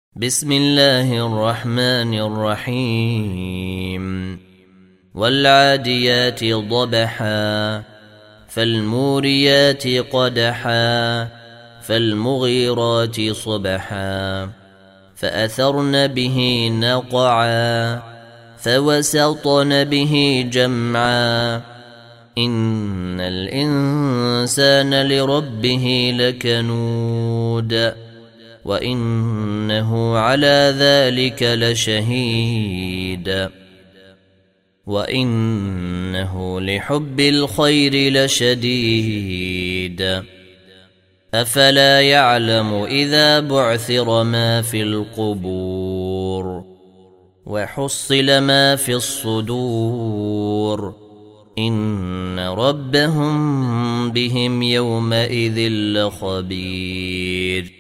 بسم الله الرحمن الرحيم والعاديات ضبحا فالموريات قدحا فالمغيرات صبحا فأثرن به نقعا فوسطن به جمعا إن الإنسان لربه لكنود وإنه على ذلك لشهيد وإنه لحب الخير لشديد أفلا يعلم إذا بعثر ما في القبور وحصل ما في الصدور إن ربهم بهم يومئذ لخبير